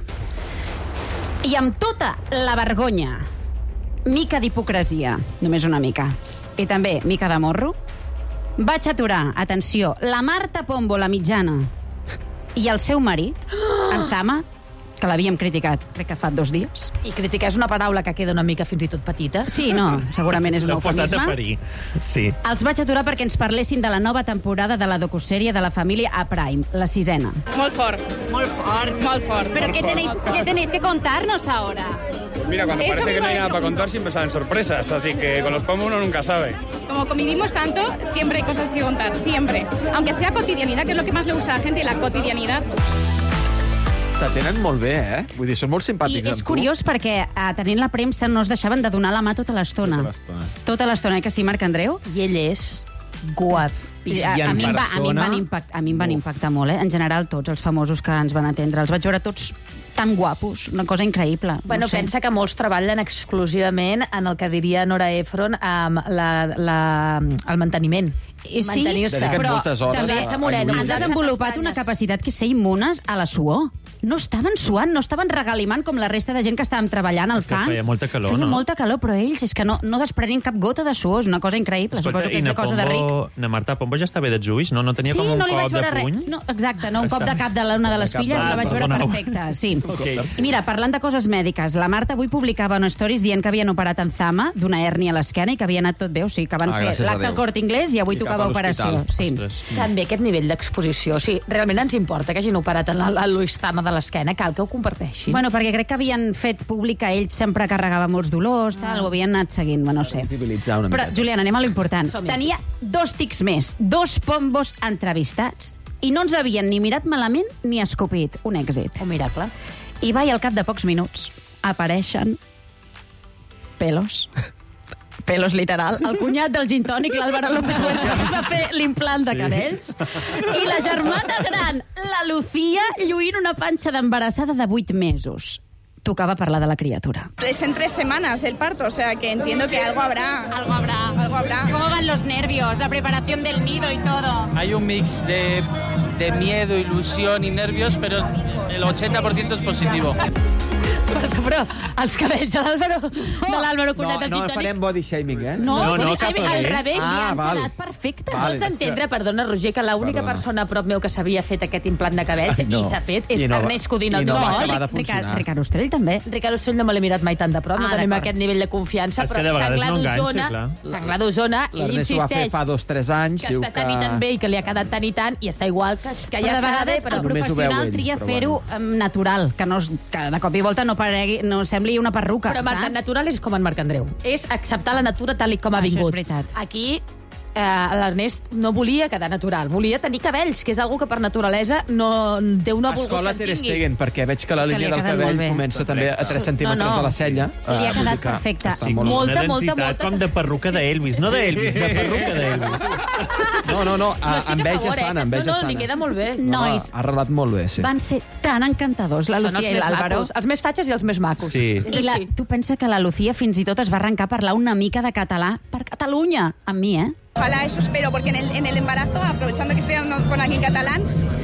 I amb tota la vergonya, mica d'hipocresia, només una mica, i també mica de morro, vaig aturar, atenció, la Marta Pombo, la mitjana, i el seu marit, en Zama, que l'havíem criticat, crec que fa dos dies. I criticar és una paraula que queda una mica fins i tot petita. Sí, no, segurament és un L'heu posat a eufemisme. parir. Sí. Els vaig aturar perquè ens parlessin de la nova temporada de la docusèrie de la família a Prime, la sisena. Molt fort. Molt fort. Molt fort. ¿Pero qué tenéis, qué tenéis que contarnos ahora? Mira, cuando Eso parece que mismo no hay nada es- para contar, siempre salen sorpresas, así que con los pomos uno nunca sabe. Como convivimos tanto, siempre hay cosas que contar, siempre. Aunque sea cotidianidad, que es lo que más le gusta a la gente, la cotidianidad. Te tenen molt bé, eh? Vull dir, són molt I simpàtics és amb tu. curiós perquè, eh, tenint la premsa, no es deixaven de donar la mà tota l'estona. Tota l'estona, eh, que sí, Marc Andreu? I ell és guapíssim. I a, a, mi em va, a, mi em van impact, a mi em van impactar molt, eh? En general, tots els famosos que ens van atendre. Els vaig veure tots tan guapos, una cosa increïble. Bueno, no sé. pensa que molts treballen exclusivament en el que diria Nora Ephron amb la, la, el manteniment. I sí, Mantenir-se. Dediquen però moltes hores també a- a moreno, lluir. han desenvolupat una capacitat que és ser immunes a la suor. No estaven suant, no estaven regalimant com la resta de gent que estàvem treballant al És que camp. feia molta calor, feia no? molta calor, però ells és que no, no desprenen cap gota de suor, és una cosa increïble. Suposo que és de cosa de ric. Na Marta Pombo ja està bé de ulls, no? No tenia Sí, com un no li vaig cop de veure puny? res. No, exacte, no, un cop de Està. cap de la- una de les De cap filles, de- la vaig veure perdoneu. perfecta, sí. Ok. I mira, parlant de coses mèdiques, la Marta avui publicava una stories dient que havien operat en Zama d'una hèrnia a l'esquena i que havia anat tot bé, o sigui, que van Ah, gràcies fer a l'acte Déu. al Corte Inglés i avui I cap tocava a l'hospital. operació. Sí. Ostres. També aquest nivell d'exposició. O sigui, realment ens importa que hagin operat en la, la Luis Zama de l'esquena. Cal que ho comparteixin. Bueno, perquè crec que havien fet públic que ell sempre carregava molts dolors, tal, ho havien anat seguint, bueno, no sé. Visibilitzar una Però, mica. Juliana, anem a lo important. Som-hi. Tenia dos tics més, dos pombos entrevistats, i no ens havien ni mirat malament ni escopit. Un èxit. Un miracle. I va, i al cap de pocs minuts apareixen pelos. Pelos, literal. El cunyat del gin tònic, l'Álvaro López Huerta, que es va fer l'implant de cabells. I la germana gran, la Lucía, lluint una panxa d'embarassada de vuit mesos. Tocava parlar de la criatura. Es en tres semanas el parto, o sea que entiendo que algo habrá. Algo habrá. Algo habrá. ¿Cómo van los nervios, la preparación del nido y todo? Hay un mix de, de miedo, ilusión y nervios, pero el ochenta por ciento es positivo. Perdó, però els cabells de l'Àlvaro de l'Àlvaro Cunyat No, no farem body shaming, eh? No, No, no, sí, cap al a mi. revés, Ah, li han val. quedat perfectes. Vale, Vols és que- entendre, perdona, Roger, que l'única Perdona. persona a prop meu que s'havia fet aquest implant de cabells, No. i s'ha fet, és I no va- Ernest Codina. i no va acabar de Ricard, funcionar. Ricard Ostrell també. Ricard Ostrell no me l'he mirat mai tan de prop, no Ah, tenim d'acord. aquest nivell de confiança, És que però de vegades Senglar no enganxa, d'Osona, clar. Senglar d'Osona, ell L'Ernest ho va fer insisteix fa dos o tres anys. que diu està tan i tan bé i que li ha quedat tan i tant, i està igual, que, que Però ja de estarà bé, vegades però... el Només ho veu professional ell, tria però fer-ho em, natural, que, no, es- que de cop i volta no, paregui, no sembli una perruca, Però Marc, saps? natural és com en Marc Andreu. És acceptar la natura tal i com ha Això és vingut. veritat. Aquí eh, l'Ernest no volia quedar natural, volia tenir cabells, que és algo que per naturalesa no, Déu no ha volgut Escola que en Ter tingui. Stegen, perquè veig que la Que li línia ha del quedat molt cabell bé. comença també a tres centímetres No, no. de la cella. Li ha Eh, vull quedat dir que perfecte. està Sí, molt... molta, Una molta, densitat molta. com de perruca d'Elvis, no d'Elvis, de perruca d'Elvis. No, no, no, Jo a, estic a enveja favor, eh? sana, enveja no, no, sana. li queda molt bé. No, Nois. ha arreglat molt bé, sí. Van ser tan encantadors, la Són els Lucía i més l'Àlvaro. macos, els més fatxes i els més macos. Sí. És I la, així. tu pensa que la Lucía fins i tot es va arrencar a parlar una mica de català per Catalunya, amb mi, eh? Ojalá eso espero, porque en el, en el embarazo, aprovechando que estoy hablando con alguien catalán,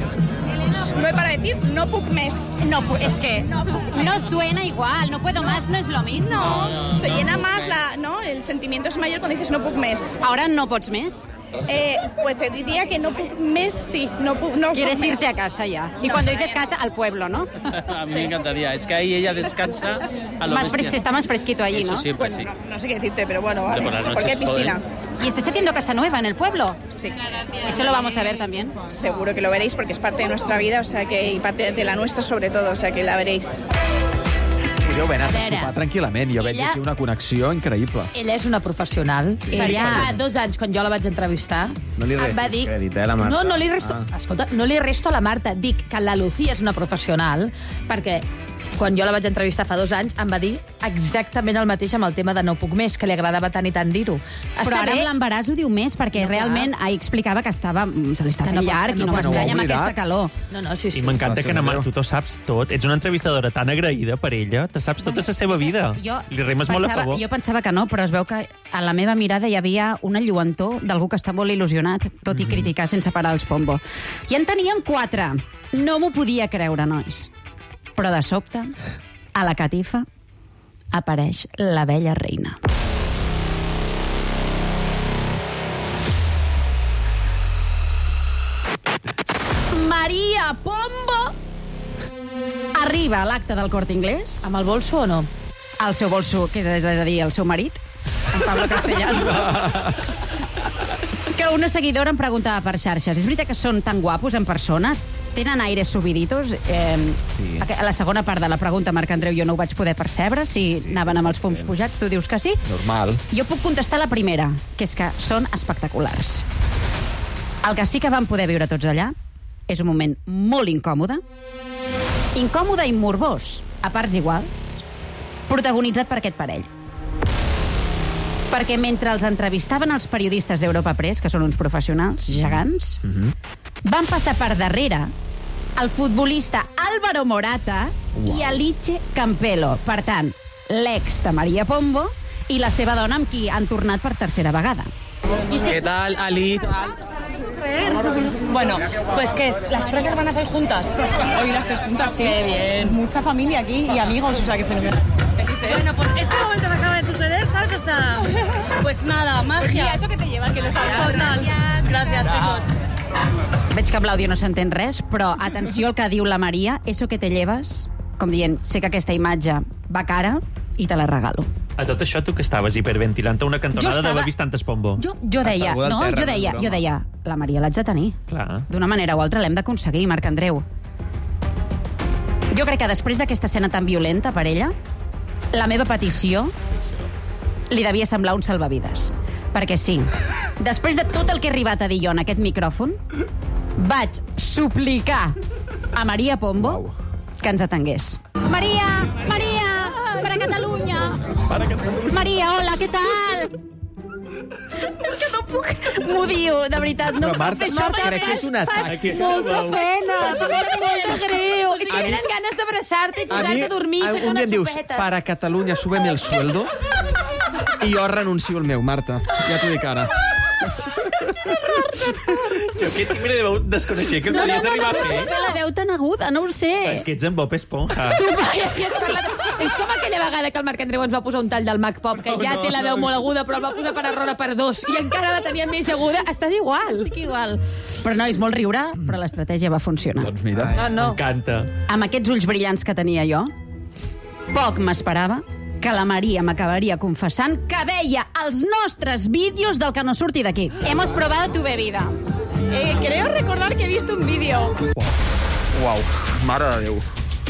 no he para decir no puc més. No, pu- es que no suena igual, no puedo más, no es lo mismo. No, se llena más la, ¿no? El sentimiento es mayor cuando dices no puc més. Ahora no pots més. Eh, pues te diría que no puc més, sí. No puc, no Quieres puc irte més. a casa ya. Y No, cuando ya dices no. casa, al pueblo, ¿no? A mí me encantaría. Es que ahí ella descansa a lo Más fres- bestia. está más fresquito allí, Eso ¿no? siempre, Pues sí. no, no sé qué decirte, pero bueno, vale. por las ¿Por noches, qué piscina? ¿Y estás haciendo casa nueva en el pueblo? Sí. Eso lo vamos a ver también. Seguro que lo veréis porque es parte de nuestra vida, o sea que, y parte de la nuestra sobre todo, o sea que la veréis. Podríeu haver anat a veure. sopar tranquil·lament. Jo veig Ella- aquí una connexió increïble. Ella és una professional. Sí. Ella, Ella- fa dos anys, quan jo la vaig entrevistar, No li em va restis dir... crèdit, eh, la Marta. No, no li resto... Ah. Escolta, no li resto a la Marta. Dic que la Lucía és una professional perquè quan jo la vaig entrevistar fa dos anys em va dir exactament el mateix amb el tema de no puc més, que li agradava tant i tant dir-ho. Però ara amb l'embaràs ho diu més, perquè No, clar. realment ahir explicava que estava, mm, se li està Que fent no pot- llarg que i no no pot- m'estranya amb oblidat. aquesta calor. No, no, sí, sí. I m'encanta Va, que, sí, Marc, Andreu. tu t'ho saps tot. Ets una entrevistadora tan agraïda per ella. Te saps tota la seva vida. Jo Li rimes molt a pensava- favor. Jo pensava que no, però es veu que a la meva mirada hi havia una lluentor d'algú que està molt il·lusionat, tot i criticar sense parar els pombo. I en teníem quatre. No m'ho podia creure, nois. Però de sobte, a la catifa, apareix la vella reina. Maria Pombo arriba a l'acte del Corte Inglés. Amb el bolso o no? El seu bolso, que és, és a dir, el seu marit, en Pablo Castellano. Que una seguidora em preguntava per xarxes. És veritat que són tan guapos en persona? Tenen aires subiditos? Eh, Sí. A la segona part de la pregunta, Marc Andreu, jo no ho vaig poder percebre, si anaven amb els fums pujats, tu dius que sí? Normal. Jo puc contestar la primera, que és que són espectaculars. El que sí que vam poder viure tots allà és un moment molt incòmode, incòmode i morbós, a parts iguals, protagonitzat per aquest parell. Perquè mentre els entrevistaven els periodistes d'Europa Press, que són uns professionals gegants, van passar per darrere el futbolista Álvaro Morata i Alice Campelo. Per tant, l'ex de Maria Pombo i la seva dona amb qui han tornat per tercera vegada. ¿Qué tal, Ali? Bueno, pues que las tres hermanas ahí juntas. Hoy las tres juntas, sí. Qué bien. Mucha familia aquí y amigos, o sea, que fenomenal. Bueno, pues este momento que acaba de suceder, ¿sabes? O sea, pues nada, magia. Eso que te lleva, que lo sabes. Total. Gracias, chicos. Veig que amb l'àudio no s'entén res, però atenció al que diu la Maria, eso que te llevas, com dient, sé que aquesta imatge va cara i te la regalo. A tot això, tu que estaves hiperventilant a una Jo cantonada estava- d'haver vist tantes pombo. Jo, jo deia, Asseguda al no, terra, jo deia, no, jo deia, la Maria l'haig de tenir. Clar. D'una manera o altra l'hem d'aconseguir, Marc Andreu. Jo crec que després d'aquesta escena tan violenta per ella, la meva petició li devia semblar un salvavides. Perquè sí, després de tot el que he arribat a dir jo en aquest micròfon, vaig suplicar a Maria Pombo que ens atengués. Maria, Maria, para Catalunya. Maria, hola, què tal? És que no puc... M'ho diu, de veritat. No Però, puc Marta, fer això. crec que és un atac. Fas Aquesta molta veu. pena. Fa molt greu. És que A mi- tenen ganes d'abraçar-te i A mi, posar-te a dormir, a- fer un una dia em dius, sopeta. para Catalunya súbeme el sueldo, i jo renuncio al meu, Marta. Ja t'ho dic ara. Jo aquest timbre de veu desconeixia que el podies arribar a fer. Fer la veu tan aguda, no ho sé. És que ets en Bob Esponja. Tu mai havies parlat... És com aquella vegada que el Marc Andreu ens va posar un tall del Mac Pop, que Oh, ja no, té la veu no. molt aguda, però el va posar per error per dos, i encara la tenia més aguda. Estàs igual. Estic igual. Però, nois, molt riure, però l'estratègia va funcionar. Doncs mira. No, no. M'encanta. Amb aquests ulls brillants que tenia jo, poc m'esperava que la Maria m'acabaria confessant que veia els nostres vídeos del Que no surti d'aquí. Hemos probado tu bebida. Eh, creo recordar que he visto un vídeo. Uau, mare de Déu.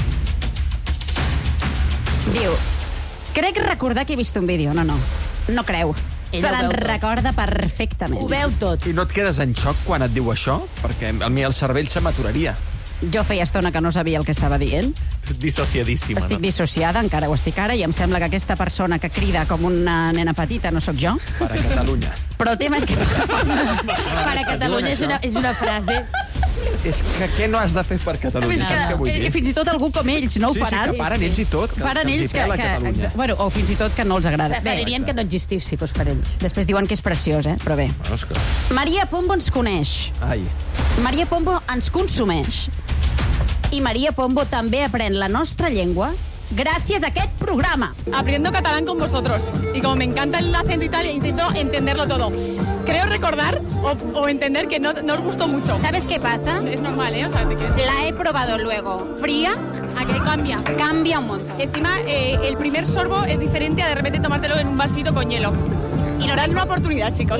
Diu, crec recordar que he vist un vídeo. No, no, no creu. Ella Se ho l'en veu tot. recorda perfectament. Ho veu tot. I no et quedes en xoc quan et diu això? Perquè a mi el cervell se m'aturaria. Jo feia estona que no sabia el que estava dient. Dissociadíssima, Estic no? dissociada, encara ho estic ara, i em sembla que aquesta persona que crida com una nena petita no sóc jo. Per a Catalunya. Però el tema és que... Per a Catalunya és una, és una frase... És que què no has de fer per Catalunya? És Saps què vull que, dir? que fins i tot algú com ells no ho Sí, sí, faran. que paren ells i tot, que- Paren que els hi ells que, pela que, Catalunya. exa- bueno, o fins i tot que no els agrada. Preferirien que no existís, si fos per ells. Després diuen que és preciós, eh? Però bé. Bueno, és que... Maria Pombo ens coneix. Ai. Maria Pombo ens consumeix. I Maria Pombo també aprèn la nostra llengua gràcies a aquest programa. Aprendo catalán con vosotros. Y como me encanta el acento y tal, intento entenderlo todo. Creo recordar o, o entender que no, no os gustó mucho. ¿Sabes qué pasa? Es normal, ¿eh? O sea, te quiero- La he probado luego. Fría, ¿A qué cambia? cambia un montón. Encima, eh, el primer sorbo es diferente a de repente tomártelo en un vasito con hielo. Y dadle una oportunidad, chicos.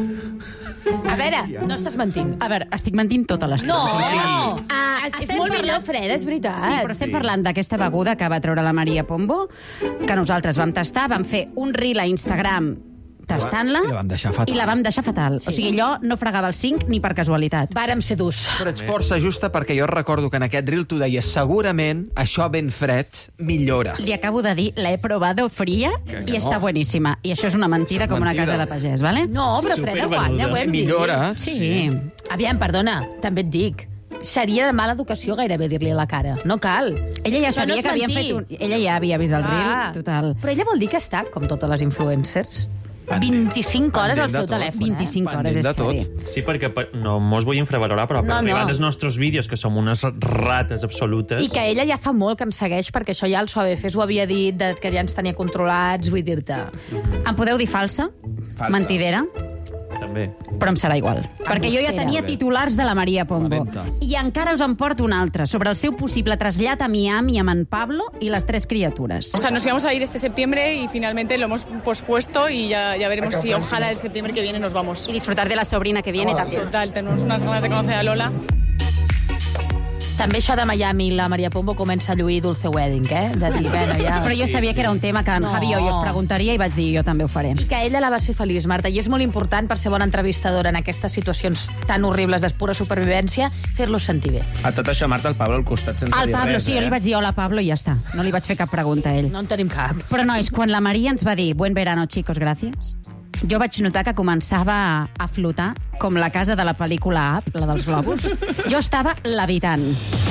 A veure, no estàs mentint. A veure, estic mentint tota l'estona. No, Sí. no. Ah, és, és estem molt millor parlant- freda, és veritat. Sí, però estem parlant d'aquesta beguda que va treure la Maria Pombo, que nosaltres vam tastar, vam fer un reel a Instagram tastant-la I la vam deixar fatal. i la vam deixar fatal. Sí. O sigui, jo no fregava el cinc ni per casualitat. Vàrem ser durs. Però ets força justa perquè jo recordo que en aquest reel tu deies segurament això ben fred millora. Li acabo de dir, la he probado fría Que- i que no. està bueníssima. I això és una mentida Això és com una mentida. casa de pagès, vale? No, però freda Supervenuda. guanya, ho hem dit. Millora. Sí. sí. Aviam, perdona, també et dic. Seria de mala educació gairebé dir-li a la cara. No cal. Ella ja Això sabia no és que havien mentir. fet un... Ella ja havia vist el reel, Ah. total. Però ella vol dir que està, com totes les influencers, vint-i-cinc hores al Pendent seu de tot. telèfon. vint-i-cinc Pendent hores és de tot. heavy. Sí, perquè per, no mos vull infravalorar, però per No, arribar no. als nostres vídeos, que som unes rates absolutes... I que ella ja fa molt que em segueix, perquè això ja el Suave Fes ho havia dit, de, que ja ens tenia controlats, vull dir-te. Em podeu dir falsa? Falsa. Mentidera? També. Però em serà igual. Perquè jo ja Embustera. tenia titulars de la Maria Pombo. Valenta. I encara us en porto un altre, sobre el seu possible trasllat a Miami amb en Pablo i les tres criatures. O sea, nos íbamos a ir este septiembre y finalmente lo hemos pospuesto y ya, ya veremos si ojalá el septiembre que viene nos vamos. Y disfrutar de la sobrina que viene también. Total, tenemos unas ganas de conocer a Lola. També això de Miami, la Maria Pombo comença a lluir Dulce Wedding, eh? De dir, bueno, ja... Però jo sabia que era un tema que en No. Javi o jo us preguntaria i vaig dir, jo també ho faré. I que ella la vas fer feliç, Marta, i és molt important per ser bona entrevistadora en aquestes situacions tan horribles de pura supervivència, fer-los sentir bé. A tot això, Marta, el Pablo al costat sense Al dir Pablo, res, sí, jo li eh? vaig dir hola, Pablo, i ja està. No li vaig fer cap pregunta a ell. No en tenim cap. Però, nois, quan la Maria ens va dir buen verano, chicos, gracias, jo vaig notar que començava a flotar com la casa de la pel·lícula Up, la dels globus. Jo estava levitant.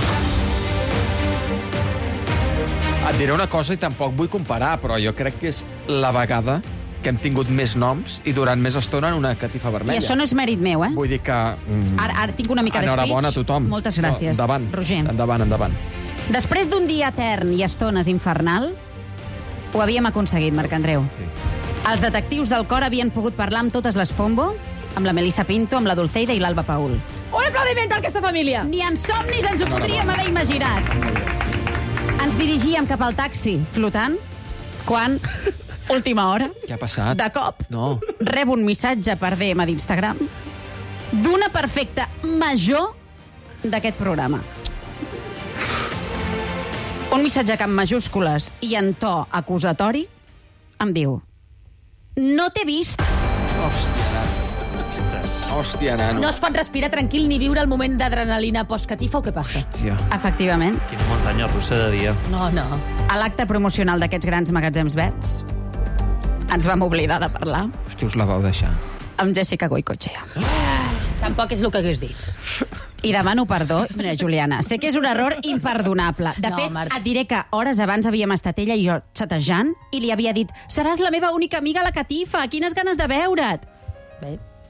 Et diré una cosa i tampoc vull comparar, però jo crec que és la vegada que hem tingut més noms i durant més estona en una catifa I vermella. això no és mèrit meu, eh? Vull dir que... Mm, Ara, ara tinc una mica de speech. enhorabona a tothom. Moltes gràcies, No, endavant, Roger. endavant, endavant. Després d'un dia etern i estones infernal, ho havíem aconseguit, Marc Andreu. Sí. Els detectius del cor havien pogut parlar amb totes les Pombo, amb la Melissa Pinto, amb la Dulceida i l'Alba Paul. Un aplaudiment per aquesta família! Ni en somnis ens ho podríem haver imaginat. Ens dirigíem cap al taxi, flotant, quan, última hora, Què ha passat? de cop, No. rebo un missatge per D M d'Instagram d'una perfecta major d'aquest programa. Un missatge que en majúscules i en to acusatori em diu: no t'he vist. Hòstia, nano. Hòstia, nano. No es pot respirar tranquil ni viure el moment d'adrenalina post-catifa o què passa? Hòstia. Efectivament. Quina muntanya russa de dia. No, no. A l'acte promocional d'aquests grans magatzems Bets ens vam oblidar de parlar Hòstia, us la vau deixar. amb Jessica Goicoechea. Tampoc és el que hagués dit. I demano perdó, mira, Juliana, sé que és un error imperdonable. De No, fet, Marta. et diré que hores abans havíem estat ella i jo xatejant i li havia dit: seràs la meva única amiga a la catifa, quines ganes de veure't. Bé.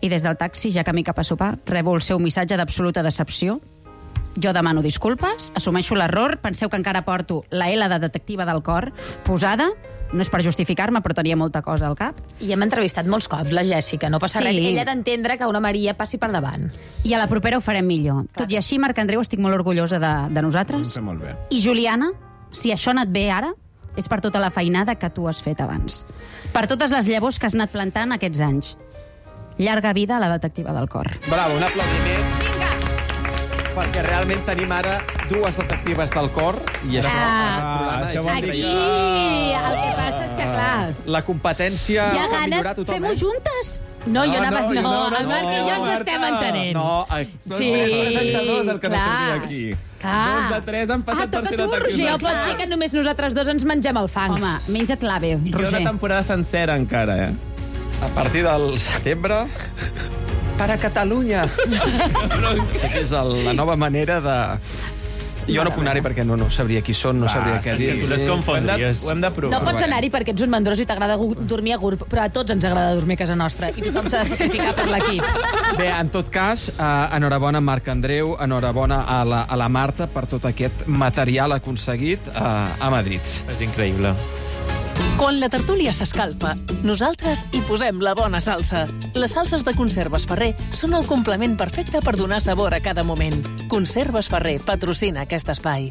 I des del taxi, ja camí cap a sopar, rebo el seu missatge d'absoluta decepció. Jo demano disculpes, assumeixo l'error, penseu que encara porto la L de detectiva del cor posada, no és per justificar-me, però tenia molta cosa al cap. I hem entrevistat molts cops la Jèssica, no passa Sí. res. Ella ha d'entendre que una Maria passi per davant. I a la propera ho farem millor. Tot i així, Marc Andreu, estic molt orgullosa de, de nosaltres. Molt bé. I Juliana, si això ha anat bé ara, és per tota la feinada que tu has fet abans. Per totes les llavors que has anat plantant aquests anys. Llarga vida a la detectiva del cor. Bravo, un aplaudiment. Vinga! Perquè realment tenim ara dues detectives del cor i això... Ah, el programa això és vol Aquí, increïble. el que passa és que, clar... La competència Hi ha fa ganes, millorar tothom, Fem-ho eh? juntes? No, jo No, anava... no, No, no, no, el Marc i jo ens Marta. estem entenent. No, eh, Són Sí, tres presentadors el que no clar. sortia aquí. Clar. Dos de tres han passat Ah, per toca ser tu, detectives. Roger. No pot ser que només nosaltres dos ens mengem el fang. Home, menja't l'ave, I queda Roger. una temporada sencera encara, eh? A partir del setembre... Per a Catalunya! Sí que és el, la nova manera de... Jo no puc anar-hi perquè no, no sabria qui són, no Va, sabria què és dir. que tu les Ho hem de, confondries. ho hem de provar. No pots anar-hi perquè ets un mandrós i t'agrada gu- dormir a GURB, però a tots ens agrada dormir a casa nostra i tothom s'ha de sacrificar per l'equip. Bé, en tot cas, eh, enhorabona a Marc Andreu, enhorabona a la, a la Marta per tot aquest material aconseguit eh, a Madrid. És increïble. Quan la tertúlia s'escalfa, nosaltres hi posem la bona salsa. Les salses de Conserves Ferrer són el complement perfecte per donar sabor a cada moment. Conserves Ferrer patrocina aquest espai.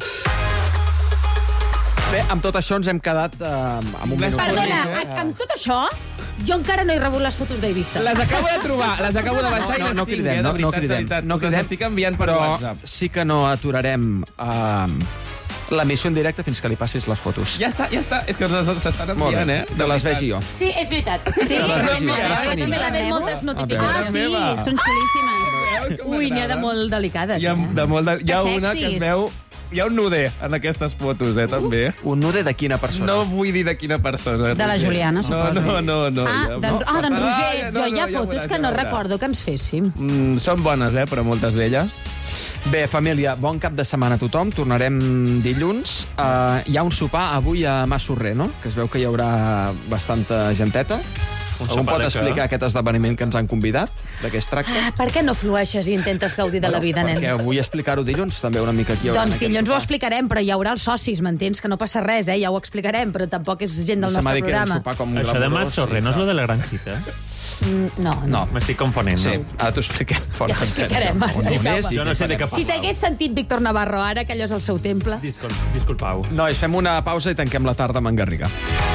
Bé, amb tot això ens hem quedat eh, amb un minut. Perdona, Eh, a- amb tot això, jo encara no he rebut les fotos d'Eivissa. Les acabo de trobar, les acabo de baixar no, i les no tinc, cridem, eh, de no, no veritat, de cridem, veritat. no Us les cridem, estic enviant per però WhatsApp. sí que no aturarem eh, l'emissió en directe fins que li passis les fotos. Ja està, ja està. És que us s'estan Molt enviant, bé, eh? te les vegi jo. Sí, és veritat. Sí, les rebem tenim, moltes, ja les jo tenim. també rebem moltes Ah, notificacions. sí, meva. són xulíssimes. Ui, n'hi ha de molt delicades. Hi ha, eh? de molt de, hi ha Que una que es sexis. veu... Hi ha un nude en aquestes fotos, eh, també. Un nude de quina persona? No vull dir de quina persona. De la Roger. Juliana, No, suposo. no, no. no Ah, ja, d'en no. ah, d'en Ah, Roger, ja, jo hi ha ja fotos veuràs, que ja no veuràs. recordo que ens féssim. Mm, són bones, eh, però moltes d'elles. Bé, família, bon cap de setmana a tothom. Tornarem dilluns. Uh, hi ha un sopar avui a Massorrer, no? Que es veu que hi haurà bastanta genteta. Un Algú sopar pot de què? explicar aquest esdeveniment que ens han convidat? De què es tracta? Ah, per què no flueixes i intentes gaudir de la vida, nen? Perquè vull explicar-ho dilluns, també una mica aquí. Doncs dilluns ho explicarem, però hi haurà els socis, m'entens? Que no passa res, eh? Ja ho explicarem, però tampoc és gent del Se m'ha nostre dit que era un programa. sopar com Això de glamurós Massorrer i no és tal. lo de la gran cita? Mm, No, no. No. M'estic confonent, Sí, no? ara t'ho expliquem. fora Ja ho d'antena. explicarem, va, O sí, només, Jaume. i Jo no sé de què Si t'hagués sentit Víctor Navarro ara, que allò és el seu temple... Discul Disculpau. Nois, fem una pausa i tanquem la tarda amb en Garriga.